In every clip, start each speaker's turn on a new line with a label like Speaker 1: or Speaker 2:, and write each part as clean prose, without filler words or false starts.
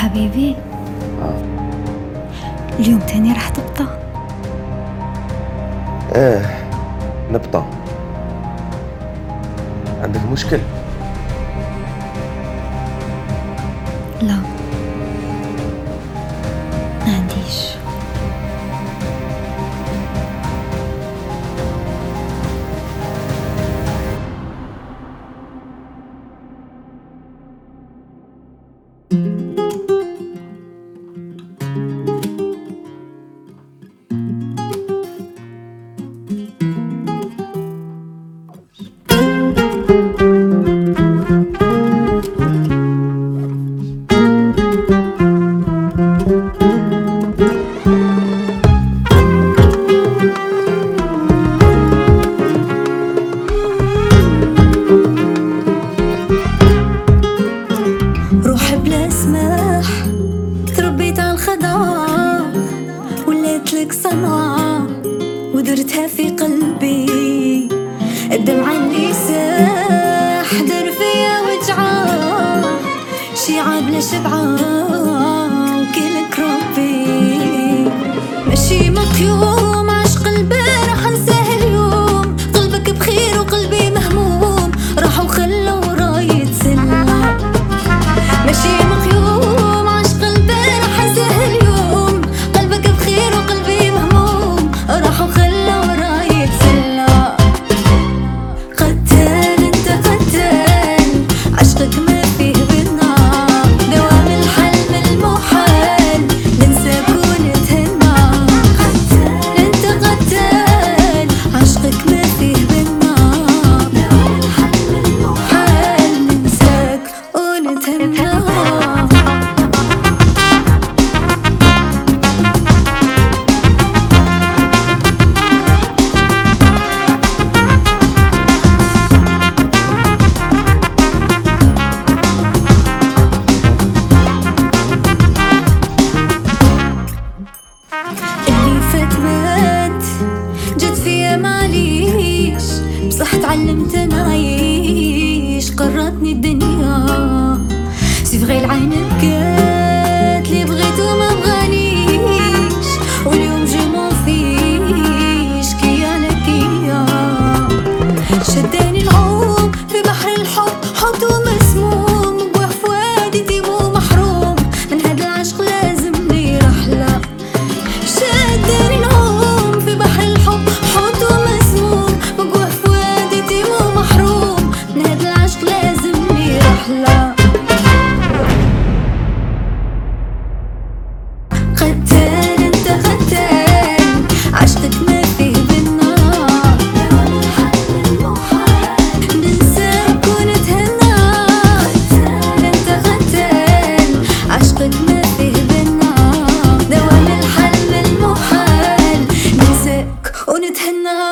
Speaker 1: حبيبي، اليوم تاني راح تبطأ؟
Speaker 2: ايه نبطأ. عندك مشكل؟
Speaker 1: لا، ما عنديش.
Speaker 3: روح بلا سماح، تربيت على الخضار وليت لك صنعة ودرتها في قلبي. الدمعة اللي ساح دار فيا وجعة، شيعة بلا شبعة وكلك ربي. ماشي مقيوم عشق البارح انساه اليوم، قلبك بخير وقلبي مهموم، راحوا خلوا راية سلة. ماشي مقيوم عشق البارح انساه اليوم، قلبك بخير وقلبي مهموم، راحوا خلوا راية سلة. قتال انت قتال، عشقك ما فيه بينا دوام الحلم المحال، ننساك ونتهنى. قتال انت قتال، عشقك ما فيه بينا دوام الحلم المحال، ننساك ونتهنى. اللي فات مات، جت فيا معليش، بصح تعلمت نعيش، قررتني الدنيا. سيفغي العين بكات، اللي بغيتو ما بغانيش، واليوم جو مون فيش كيا انا كيا. شداني العوم في بحر الحب، حوت ومسموم، بوح فؤادي ديمو محروم، من هاد العشق لازمني رحلة. شداني العوم في بحر الحب، حوت ومسموم، بوح فؤادي ديمو محروم، من هاد العشق لازمني رحلة. قتال انت قتال، عشقك ما فيه بينا دوام الحل المحال، ننساك ونتهنى. قتال انت قتال، عشقك ما فيه بينا دوام الحل المحال، ننساك ونتهنى.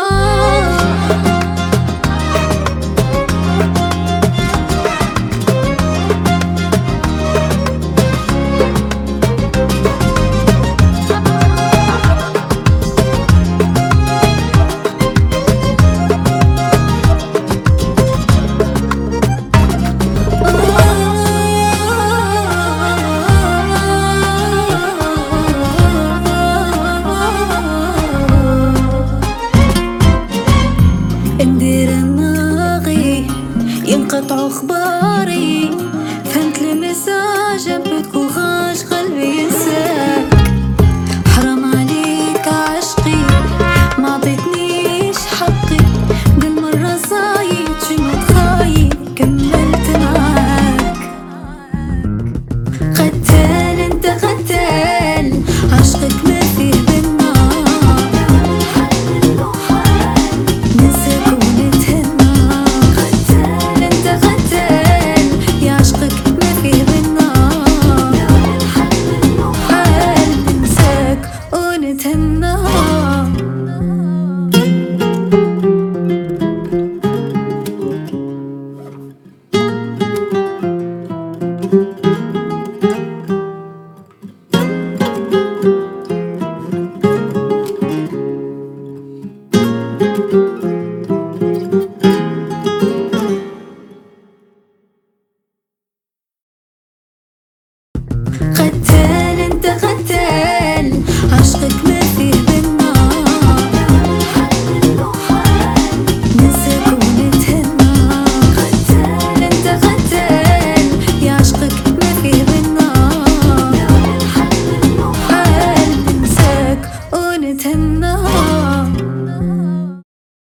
Speaker 3: ندير الناغي ينقطعوا اخباري، فهمت المساج بكوغاج قلبي ينساك. حرام عليك عشقي، ما عطيتنيش حقي،